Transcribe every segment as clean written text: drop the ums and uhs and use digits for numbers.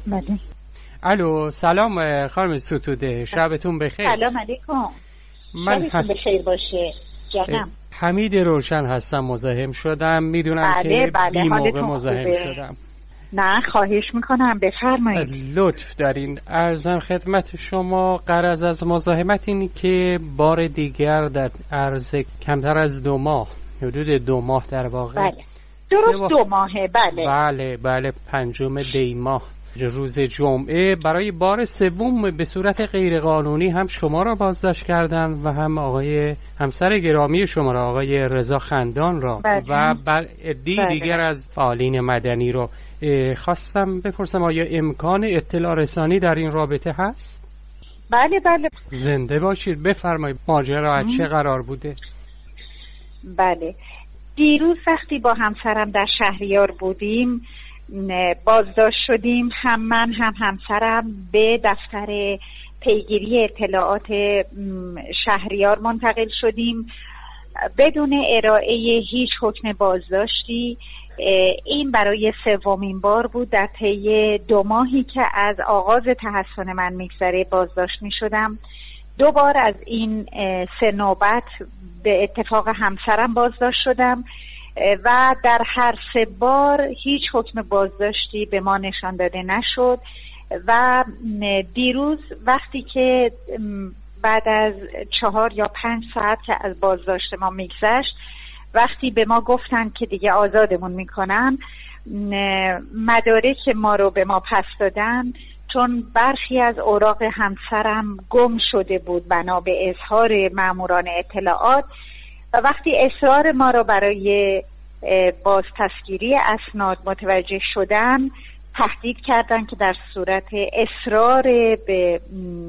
بله. الو، سلام خانم ستوده، شبتون بخیر. سلام علیکم. من شبتون بخیر باشه جانم. حمید روشن هستم، مزاحم شدم. میدونم که بی موقع مزاحم شدم. نه خواهش میکنم، بفرمایید. لطف دارین. عرضم خدمت شما غرض از مزاحمت این که بار دیگر در عرض کمتر از 2 ماه، حدود 2 ماه در واقع، بله درست 2 ماهه، بله 5 دی ماه روز جمعه برای بار سوم به صورت غیرقانونی هم شما را بازداشت کردن و هم همسر گرامی شما را، آقای رضا خندان را، و دیگر از فعالین مدنی رو. خواستم بپرسم آیا امکان اطلاع رسانی در این رابطه هست؟ بله. زنده باشید، بفرمایید. ماجرا از چه قرار بوده؟ بله، دیروز وقتی با همسرم در شهریار بودیم بازداشت شدیم. هم من هم همسرم به دفتر پیگیری اطلاعات شهریار منتقل شدیم بدون ارائه هیچ حکم بازداشتی. این برای 3مین بار بود در طی 2 ماهی که از آغاز تحصن من میگذره بازداشت میشدم. 2 بار از این 3 نوبت به اتفاق همسرم بازداشت شدم و در هر 3 بار هیچ حکم بازداشتی به ما نشان داده نشد. و دیروز وقتی که بعد از 4 یا 5 ساعت که از بازداشت ما میگذشت، وقتی به ما گفتن که دیگه آزادمون میکنن، مدارک ما رو به ما پس دادن، چون برخی از اوراق همسرم گم شده بود بنا به اظهار ماموران اطلاعات. و وقتی اصرار ما رو برای بازپسگیری اسناد متوجه شدن، تهدید کردن که در صورت اصرار به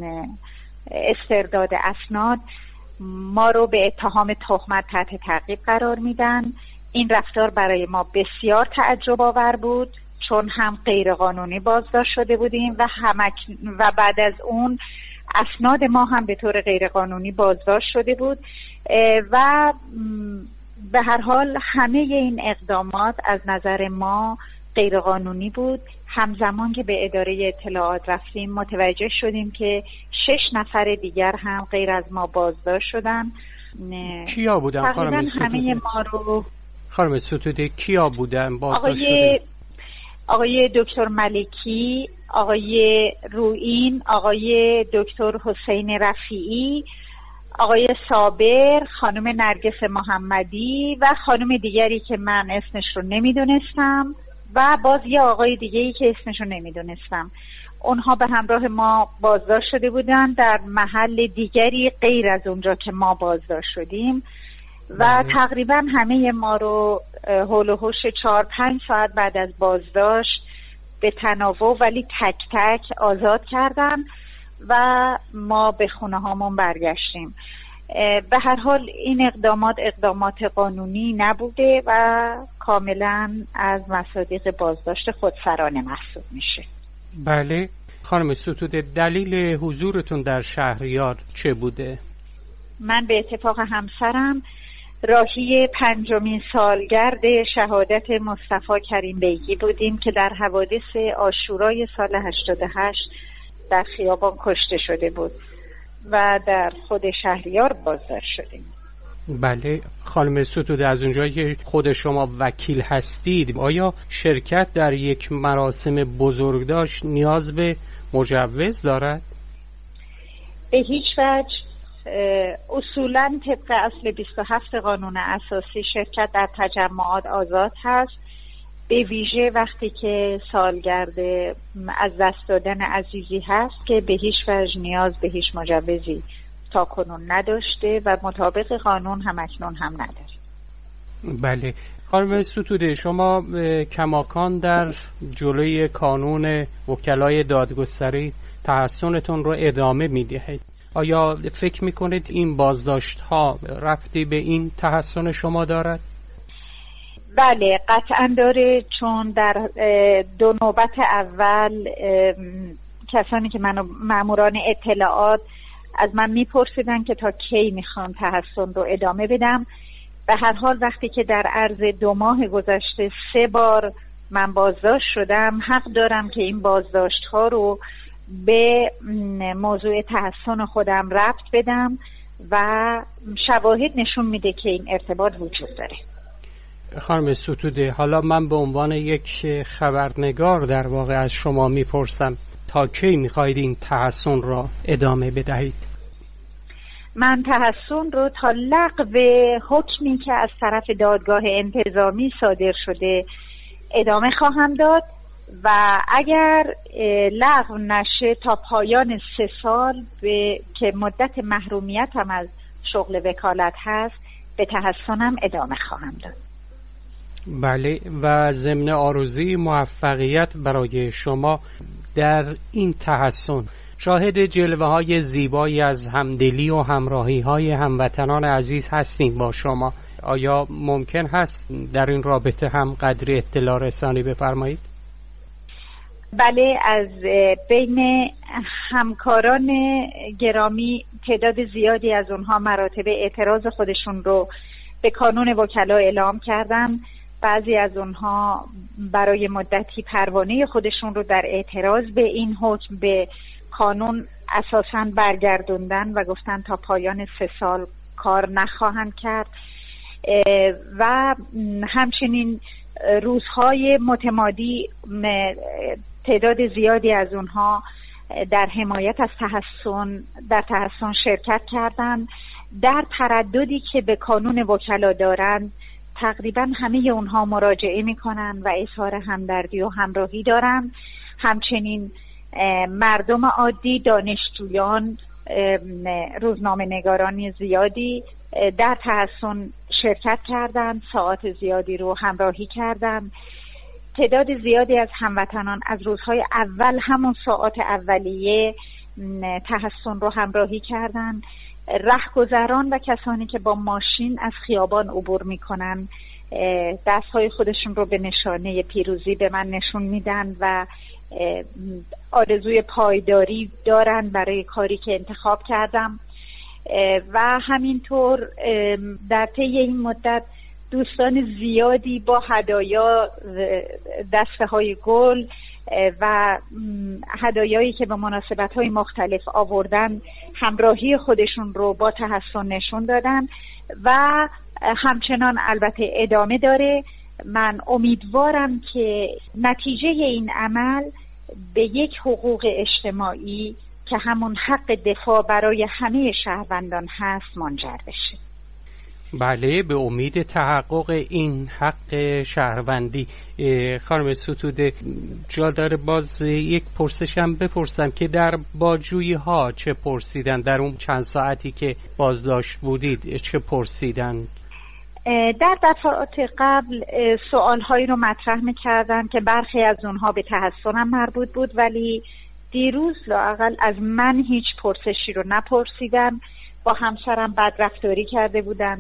استرداد اسناد ما رو به اتهام تهمت تحت تعقیب قرار میدن. این رفتار برای ما بسیار تعجب آور بود، چون هم غیرقانونی بازداشت شده بودیم و بعد از اون اسناد ما هم به طور غیرقانونی بازداشت شده بود. و به هر حال همه این اقدامات از نظر ما غیرقانونی بود. همزمان که به اداره اطلاعات رفتیم متوجه شدیم که 6 نفر دیگر هم غیر از ما بازداشت شدن. کیا بودن خانم ستوده؟ همه ما رو خانم ستوده کیا بودن بازداشت شدن؟ آقای دکتر ملکی، آقای روئین، آقای دکتر حسین رفیعی، آقای صابر، خانم نرگس محمدی و خانم دیگری که من اسمش رو نمیدونستم و باز یه آقای دیگری که اسمش رو نمیدونستم. اونها به همراه ما بازداشت شده بودن در محل دیگری غیر از اونجا که ما بازداشت شدیم و تقریبا همه ما رو هول و هوش 4-5 ساعت بعد از بازداشت به تناوب ولی تک تک آزاد کردن و ما به خونه هامون برگشتیم. به هر حال این اقدامات قانونی نبوده و کاملا از مصادیق بازداشت خودسرانه محسوب میشه. بله خانم ستوده، دلیل حضورتون در شهریار چه بوده؟ من به اتفاق همسرم راهی 5مین سالگرد شهادت مصطفی کریم بیگی بودیم که در حوادث عاشورای سال 88 در خیابان کشته شده بود و در خود شهریار بازداشت شدیم. بله خانم ستوده، از اونجایی که خود شما وکیل هستید، آیا شرکت در یک مراسم بزرگداشت نیاز به مجوز دارد؟ به هیچ وجه. اصولاً طبق اصل 27 قانون اساسی شرکت در تجمعات آزاد هست، به ویژه وقتی که سالگرد از دست دادن عزیزی هست که به هیچ وجه نیاز به هیچ مجوزی تا کنون نداشته و مطابق قانون هم اکنون هم نداره. بله خانم ستوده، شما کماکان در جلوی کانون وکلای دادگستری تحصنتون رو ادامه میدهید. آیا فکر میکنید این بازداشت ها ربطی به این تحصن شما دارد؟ بله قطعا داره، چون در 2 نوبت اول کسانی که ماموران اطلاعات از من میپرسیدن که تا کی میخوام تحصن رو ادامه بدم. به هر حال وقتی که در عرض 2 ماه گذشته 3 بار من بازداشت شدم، حق دارم که این بازداشت ها رو به موضوع تحسن خودم ربط بدم و شواهد نشون میده که این ارتباط وجود داره. خانم ستوده، حالا من به عنوان یک خبرنگار در واقع از شما میپرسم تا کی میخواهید این تحسن را ادامه بدهید؟ من تحسن رو تا لغو حکمی که از طرف دادگاه انتظامی صادر شده ادامه خواهم داد و اگر لغو نشه تا پایان 3 سال که مدت محرومیتم از شغل وکالت هست به تحسنم ادامه خواهم داد. بله، و ضمن آرزوی موفقیت برای شما در این تحسن شاهد جلوه های زیبایی از همدلی و همراهی های هموطنان عزیز هستیم با شما. آیا ممکن هست در این رابطه هم قدری اطلاع رسانی بفرمایید؟ بله، از بین همکاران گرامی تعداد زیادی از اونها مراتب اعتراض خودشون رو به کانون وکلا اعلام کردن. بعضی از اونها برای مدتی پروانه خودشون رو در اعتراض به این حکم به کانون اساساً برگردوندن و گفتن تا پایان 3 سال کار نخواهند کرد و همچنین روزهای متمادی تعداد زیادی از اونها در حمایت از تحسن شرکت کردند. در ترددی که به کانون وکلا دارند تقریبا همه اونها مراجعه میکنن و اظهار همدردی و همراهی دارن. همچنین مردم عادی، دانشجویان، روزنامه نگاران زیادی در تحسن شرکت کردند، ساعات زیادی رو همراهی کردند. تعداد زیادی از هموطنان از روزهای اول، همون ساعات اولیه تحسن رو همراهی کردند. رهگذران و کسانی که با ماشین از خیابان عبور میکنن دستهای خودشون رو به نشانه پیروزی به من نشون میدن و آرزوی پایداری دارن برای کاری که انتخاب کردم و همینطور در طی این مدت دوستان زیادی با هدایا، دسته های گل و هدایایی که به مناسبت‌های مختلف آوردن همراهی خودشون رو با تحسن نشون دادن و همچنان البته ادامه داره. من امیدوارم که نتیجه این عمل به یک حقوق اجتماعی که همون حق دفاع برای همه شهروندان هست منجر بشه. بله، به امید تحقق این حق شهروندی. خانم ستوده، جا داره باز یک پرسشم بپرسم که در باجویی ها چه پرسیدن؟ در اون چند ساعتی که بازداشت بودید چه پرسیدن؟ در دفعات قبل سوالهایی رو مطرح می‌کردن که برخی از اونها به تحسنم مربوط بود، ولی دیروز لااقل از من هیچ پرسشی رو نپرسیدن. با همسرم بدرفتاری کرده بودن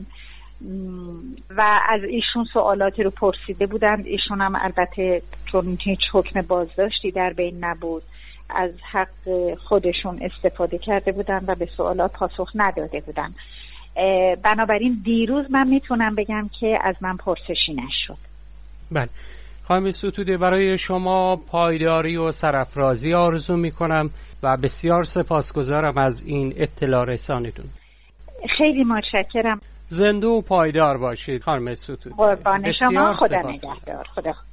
و از ایشون سوالاتی رو پرسیده بودند. ایشون هم البته چون هیچ حکم بازداشتی در بین نبود از حق خودشون استفاده کرده بودن و به سوالات پاسخ نداده بودن. بنابراین دیروز من میتونم بگم که از من پرسشی نشد. بله خانم ستوده، برای شما پایداری و سرافرازی آرزو میکنم و بسیار سپاسگزارم از این اطلاع رسانیتون. خیلی متشکرم. زنده و پایدار باشید خانم ستوده. قربان شما. خدا نگهدار. خدا